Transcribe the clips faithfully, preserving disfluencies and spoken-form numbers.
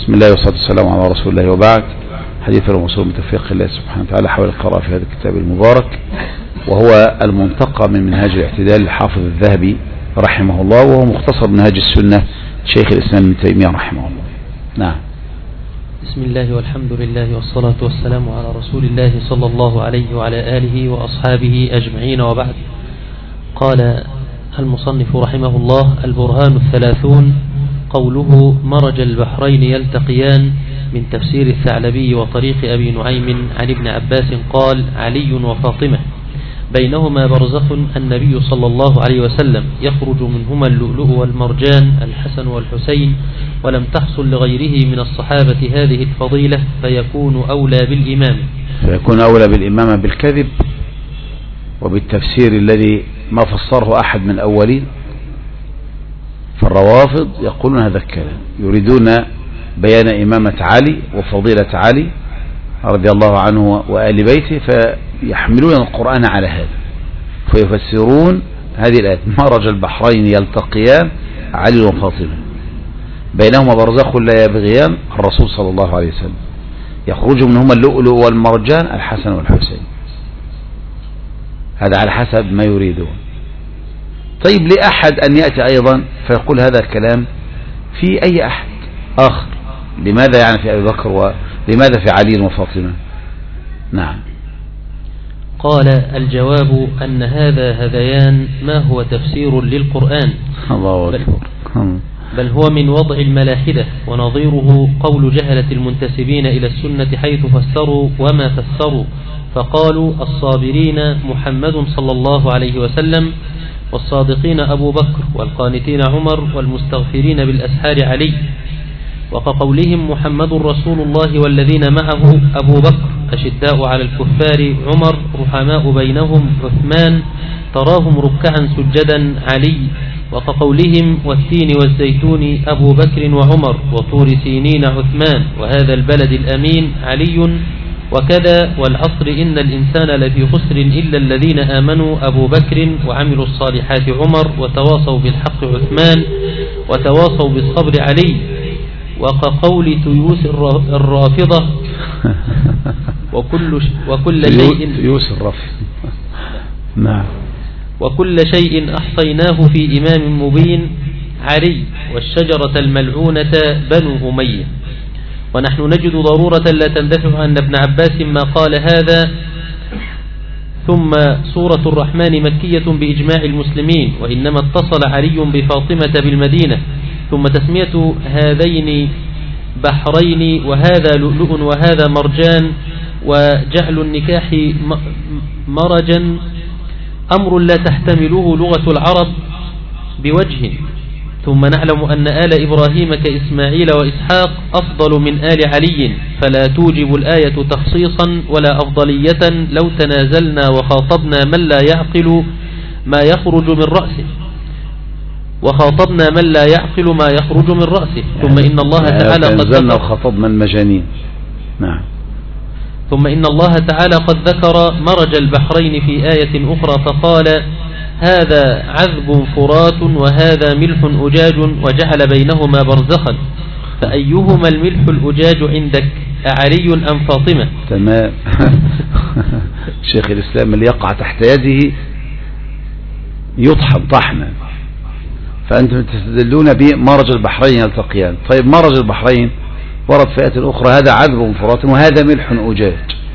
بسم الله والصلاة والسلام على رسول الله، وبعد. حديث الموصول من توفيق الله سبحانه وتعالى حول القراءة في هذا الكتاب المبارك، وهو المنتقى من منهاج الاعتدال للحافظ الذهبي رحمه الله، وهو مختصر منهاج السنة شيخ الإسلام ابن تيمية رحمه الله. نعم. بسم الله والحمد لله والصلاة والسلام على رسول الله صلى الله عليه وعلى آله وأصحابه أجمعين، وبعد. قال المصنف رحمه الله: البرهان الثلاثون، قوله مرج البحرين يلتقيان، من تفسير الثعلبي وطريق أبي نعيم عن ابن عباس قال: علي وفاطمة بينهما برزخ، النبي صلى الله عليه وسلم يخرج منهما اللؤلؤ والمرجان الحسن والحسين، ولم تحصل لغيره من الصحابة هذه الفضيلة، فيكون أولى بالإمامة فيكون أولى بالإمامة بالكذب وبالتفسير الذي ما فسره أحد من الأولين. فالروافض يقولون هذا الكلام، يريدون بيان إمامة علي وفضيلة علي رضي الله عنه وآل بيته، فيحملون القرآن على هذا، فيفسرون هذه الآية: مرج البحرين يلتقيان، علي وفاطمة بينهما برزخ لا يبغيان، الرسول صلى الله عليه وسلم يخرج منهما اللؤلؤ والمرجان الحسن والحسين. هذا على حسب ما يريدون. طيب، لأحد أن يأتي أيضا فيقول هذا الكلام في أي أحد آخر؟ لماذا يعني في أبي بكر، ولماذا في علي وفاطمة؟ نعم. قال: الجواب أن هذا هذيان ما هو تفسير للقرآن، الله أكبر، بل هو من وضع الملاحدة، ونظيره قول جهلة المنتسبين إلى السنة حيث فسروا وما فسروا، فقالوا: الصابرين محمد صلى الله عليه وسلم، والصادقين أبو بكر، والقانتين عمر، والمستغفرين بالأسحار علي. وكقولهم: محمد رسول الله والذين معه أبو بكر، أشداء على الكفار عمر، رحماء بينهم عثمان، تراهم ركعا سجدا علي. وكقولهم: والتين والزيتون أبو بكر وعمر، وطور سينين عثمان، وهذا البلد الأمين علي. وكذا: والعصر إن الإنسان لفي خسر إلا الذين آمنوا أبو بكر وعملوا الصالحات عمر، وتواصوا بالحق عثمان، وتواصوا بالصبر علي. وكقول تيوس الرافضة: وكل وكل شيء تيوس الرافضة نعم وكل شيء أحصيناه في إمام مبين علي، والشجرة الملعونة بنو أمية. ونحن نجد ضرورة لا تندفع أن ابن عباس ما قال هذا. ثم سورة الرحمن مكية بإجماع المسلمين، وإنما اتصل علي بفاطمة بالمدينة. ثم تسمية هذين بحرين، وهذا لؤلؤ وهذا مرجان، وجعل النكاح مرجا أمر لا تحتمله لغة العرب بوجه. ثم نعلم أن آل إبراهيم كإسماعيل وإسحاق أفضل من آل علي، فلا توجب الآية تخصيصا ولا أفضلية لو تنازلنا وخاطبنا من لا يعقل ما يخرج من رأسه وخاطبنا من لا يعقل ما يخرج من رأسه. ثم إن الله تعالى قد ذكر وخاطبنا المجانين. نعم. ثم إن الله تعالى قد ذكر مرج البحرين في آية أخرى، فقال: هذا عذب فرات وهذا ملح أجاج، وجعل بينهما برزخا، فأيهما الملح الأجاج عندك، أعلي أم فاطمة؟ تمام. شيخ الإسلام اللي يقع تحت يده يطحن طحنا، فأنتم تستدلون بمرج البحرين يلتقيان. طيب، مرج البحرين ورد في آية أخرى: هذا عذب فرات وهذا ملح أجاج،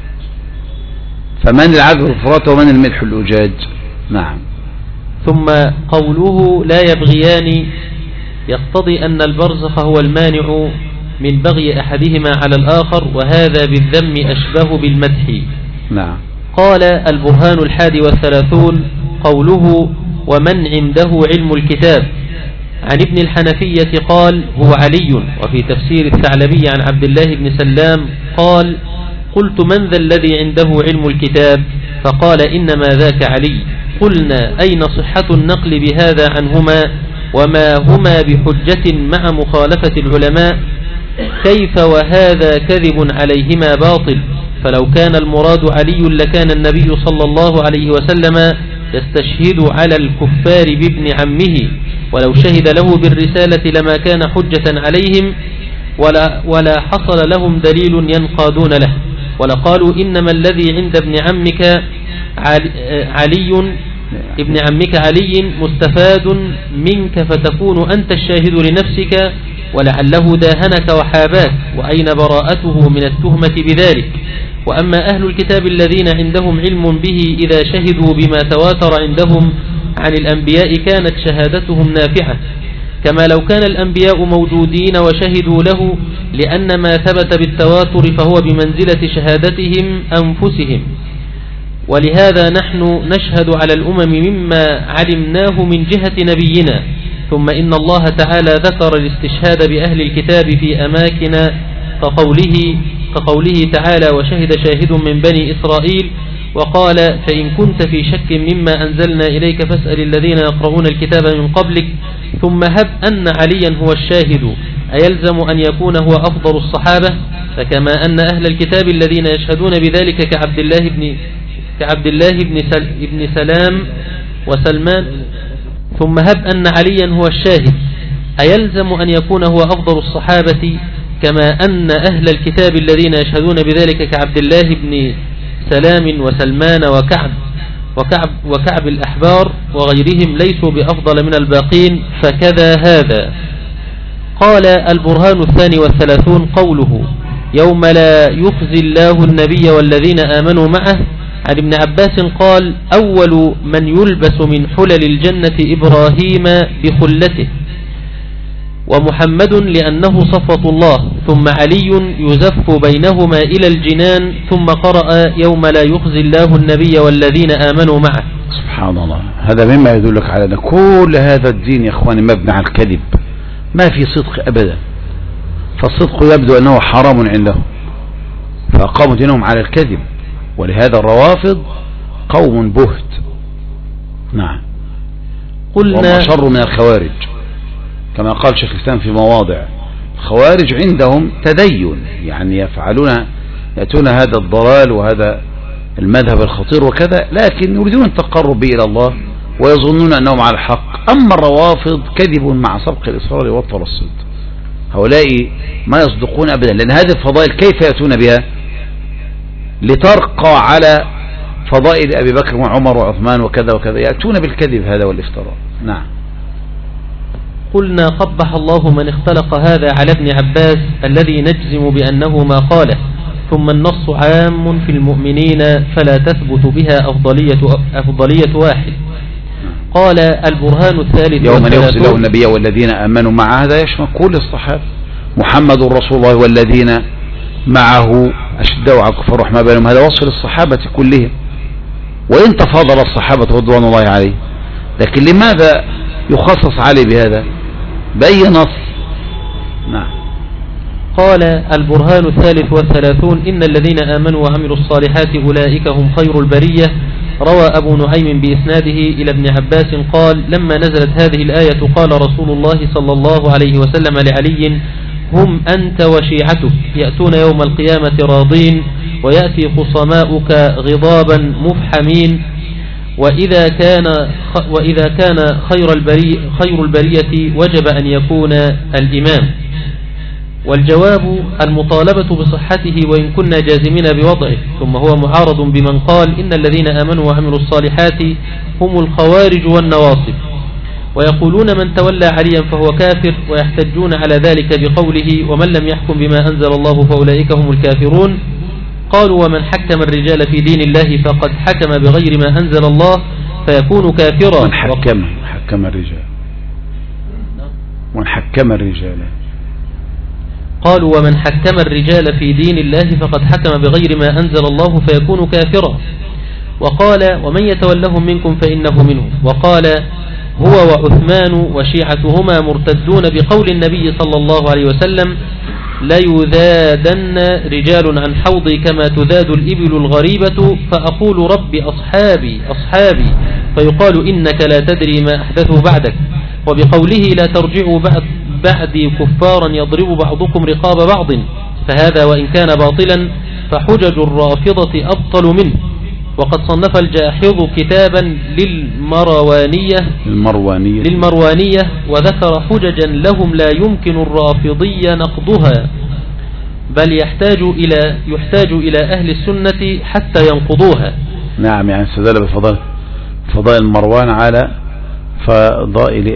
فمن العذب الفرات ومن الملح الأجاج؟ نعم. ثم قوله لا يبغيان يقتضي أن البرزخ هو المانع من بغي أحدهما على الآخر، وهذا بالذم أشبه بالمدح. نعم. قال: البرهان الحادي والثلاثون، قوله ومن عنده علم الكتاب، عن ابن الحنفية قال: هو علي. وفي تفسير الثعلبي عن عبد الله بن سلام قال: قلت من ذا الذي عنده علم الكتاب؟ فقال: إنما ذاك علي. قلنا: أين صحة النقل بهذا عنهما، وما هما بحجة مع مخالفة العلماء؟ كيف وهذا كذب عليهما باطل؟ فلو كان المراد علي لكان النبي صلى الله عليه وسلم يستشهد على الكفار بابن عمه، ولو شهد له بالرسالة لما كان حجة عليهم. ولا, ولا حصل لهم دليل ينقادون له، ولقالوا إنما الذي عند ابن عمك علي, علي ابن عمك علي مستفاد منك فتكون أنت الشاهد لنفسك، ولعله داهنك وحاباك، وأين براءته من التهمة بذلك؟ وأما أهل الكتاب الذين عندهم علم به إذا شهدوا بما تواتر عندهم عن الأنبياء كانت شهادتهم نافعة، كما لو كان الأنبياء موجودين وشهدوا له، لأن ما ثبت بالتواتر فهو بمنزلة شهادتهم أنفسهم. ولهذا نحن نشهد على الأمم مما علمناه من جهة نبينا. ثم إن الله تعالى ذكر الاستشهاد بأهل الكتاب في أماكن كقوله, كقوله تعالى: وشهد شاهد من بني إسرائيل، وقال: فإن كنت في شك مما أنزلنا إليك فاسأل الذين يقرؤون الكتاب من قبلك. ثم هب أن عليا هو الشاهد، أيلزم أن يكون هو أفضل الصحابة؟ فكما أن أهل الكتاب الذين يشهدون بذلك كعبد الله بن كعبد الله بن, سل بن سلام وسلمان. ثم هب أن عليا هو الشاهد، أيلزم أن يكون هو أفضل الصحابة كما أن أهل الكتاب الذين يشهدون بذلك كعبد الله بن سلام وسلمان وكعب وكعب, وكعب الأحبار وغيرهم ليسوا بأفضل من الباقين، فكذا هذا. قال: البرهان الثاني والثلاثون قوله: يوم لا يخزي الله النبي والذين آمنوا معه. عن ابن عباس قال: أول من يلبس من حلل الجنة إبراهيم بخلته، ومحمد لأنه صفوة الله، ثم علي يزف بينهما إلى الجنان، ثم قرأ: يوم لا يخزي الله النبي والذين آمنوا معه. سبحان الله، هذا مما يدلك على أن كل هذا الدين يا إخواني مبني على الكذب، ما في صدق أبدا، فالصدق يبدو أنه حرام عندهم، فأقاموا دينهم على الكذب، ولهذا الروافض قوم بهت. نعم. قلنا شر من الخوارج كما قال شيخ الإسلام في مواضع. الخوارج عندهم تدين، يعني يفعلون يأتون هذا الضلال وهذا المذهب الخطير وكذا، لكن يريدون التقرب به إلى الله ويظنون أنهم على الحق. أما الروافض كذب مع سبق الإصرار والترصد، هؤلاء ما يصدقون أبدا، لأن هذه الفضائل كيف يأتون بها؟ لترقى على فضائل أبي بكر وعمر وعثمان وكذا وكذا، يأتون بالكذب هذا والافتراء. نعم. قلنا: قبح الله من اختلق هذا على ابن عباس الذي نجزم بأنه ما قاله، ثم النص عام في المؤمنين فلا تثبت بها أفضلية, أفضلية واحد. قال: البرهان الثالث يوم يخزي الله النبي والذين آمنوا معه، هذا يشمل كل الصحابة. محمد رسول الله والذين معه أشداء على الكفار رحمة بينهم، هذا وصف للصحابة كلهم، وإن تفاضل الصحابة رضوان الله عليه، لكن لماذا يخصص عليه بهذا بأي نص؟ نعم. قال: البرهان الثالث والثلاثون إن الذين آمنوا وعملوا الصالحات أولئك هم خير البرية. روى أبو نعيم بإسناده إلى ابن عباس قال: لما نزلت هذه الآية قال رسول الله صلى الله عليه وسلم لعلي: هم أنت وشيعتك يأتون يوم القيامة راضين، ويأتي خصماؤك غضابا مفحمين، وإذا كان وإذا كان خير البري خير البرية وجب أن يكون الإمام. والجواب المطالبة بصحته وإن كنا جازمين بوضعه، ثم هو معارض بمن قال إن الذين آمنوا وعملوا الصالحات هم الخوارج والنواصب، ويقولون من تولى عليا فهو كافر، ويحتجون على ذلك بقوله: ومن لم يحكم بما أنزل الله فأولئك هم الكافرون. قالوا: ومن حكم الرجال في دين الله فقد حكم بغير ما أنزل الله فيكون كافرا. من حكم حكم الرجال من حكم الرجال قالوا: ومن حكم الرجال في دين الله فقد حكم بغير ما أنزل الله فيكون كافرا. وقال: ومن يتولهم منكم فإنه منهم. وقال: هو وعثمان وشيعتهما مرتدون بقول النبي صلى الله عليه وسلم: لا يذادن رجال عن حوضي كما تذاد الإبل الغريبة، فأقول رب أصحابي أصحابي، فيقال إنك لا تدري ما أحدثوا بعدك. وبقوله: لا ترجعوا بعد بعدي كفارا يضرب بعضكم رقاب بعض، فهذا وإن كان باطلا فحجج الرافضة أبطل منه. وقد صنف الجاحظ كتابا للمروانية المروانية للمروانية وذكر حججا لهم لا يمكن الرافضية نقضها، بل يحتاج إلى يحتاج إلى أهل السنة حتى ينقضوها. نعم، يعني استدل بفضائل فضائل مروان على فضائل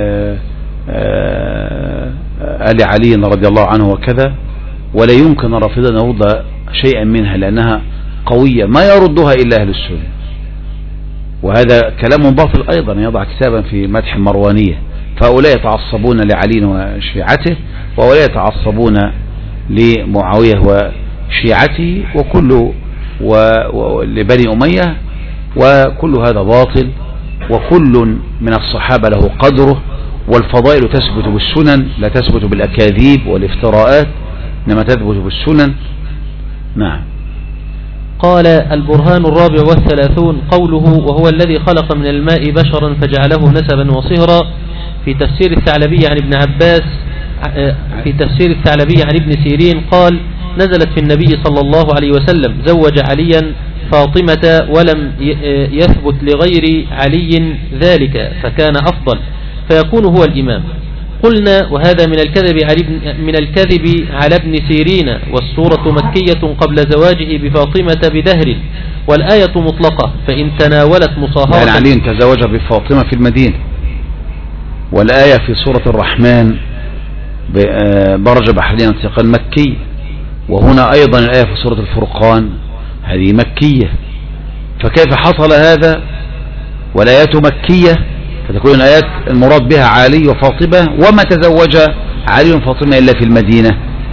آل علي رضي الله عنه وكذا، ولا يمكن الرافضة أن يرد شيئا منها لأنها قوية ما يردها إلا أهل السنة. وهذا كلام باطل أيضا، يضع كتابا في مدح المروانية، فهؤلاء يتعصبون لعلي وشيعته، وهؤلاء يتعصبون لمعاوية وشيعته، وكل ولبني أمية، وكل هذا باطل. وكل من الصحابة له قدره، والفضائل تثبت بالسنن لا تثبت بالأكاذيب والافتراءات، إنما تثبت بالسنن. نعم. قال: البرهان الرابع والثلاثون قوله: وهو الذي خلق من الماء بشرا فجعله نسبا وصهرا. في تفسير الثعلبي عن ابن عباس في تفسير الثعلبي عن ابن سيرين قال: نزلت في النبي صلى الله عليه وسلم زوج عليا فاطمة ولم يثبت لغير علي ذلك فكان أفضل فيكون هو الإمام. قلنا: وهذا من الكذب على من الكذب على ابن سيرين، والسورة مكية قبل زواجه بفاطمة بدهر، والآية مطلقة فإن تناولت مصاهرة. يعني علي تزوج بفاطمة في المدينة، والآية في سورة الرحمن برج بحرين انتقال مكي، وهنا أيضا الآية في سورة الفرقان هذه مكية، فكيف حصل هذا والآيات مكية فتكون الآيات المراد بها علي وفاطمة، وما تزوج علي وفاطمة إلا في المدينة؟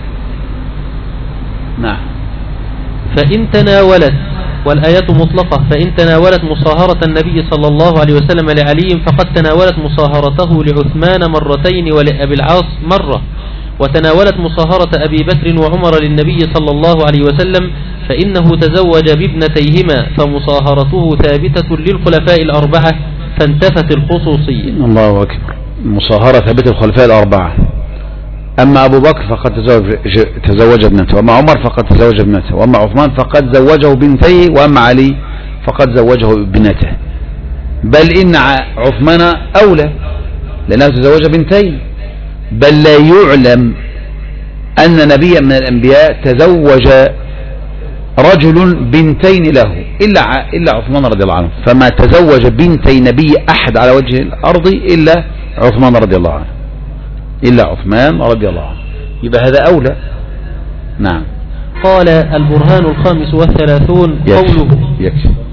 نعم. فإن تناولت، والآيات مطلقة، فإن تناولت مصاهرة النبي صلى الله عليه وسلم لعلي فقد تناولت مصاهرته لعثمان مرتين ولأبي العاص مرة، وتناولت مصاهرة أبي بكر وعمر للنبي صلى الله عليه وسلم فإنه تزوج بابنتيهما، فمصاهرته ثابتة للخلفاء الأربعة فانتفت الخصوصية. الله أكبر. مصاهرة ثابتة للخلفاء الأربعة. أما أبو بكر فقد تزوج, تزوج ابنته، وأما عمر فقد تزوج ابنته، وأما عثمان فقد زوجه بنتيه، وأما علي فقد زوجه ابنته. بل إن عثمان أولى لأنه تزوج بنتين، بل لا يعلم أن نبيا من الأنبياء تزوج رجل بنتين له إلا إلا عثمان رضي الله عنه، فما تزوج بنتي نبي أحد على وجه الأرض إلا عثمان رضي الله عنه، إلا عثمان رضي الله عنه، يبقى هذا أولى. نعم. قال: البرهان الخامس والثلاثون قوله يكفي.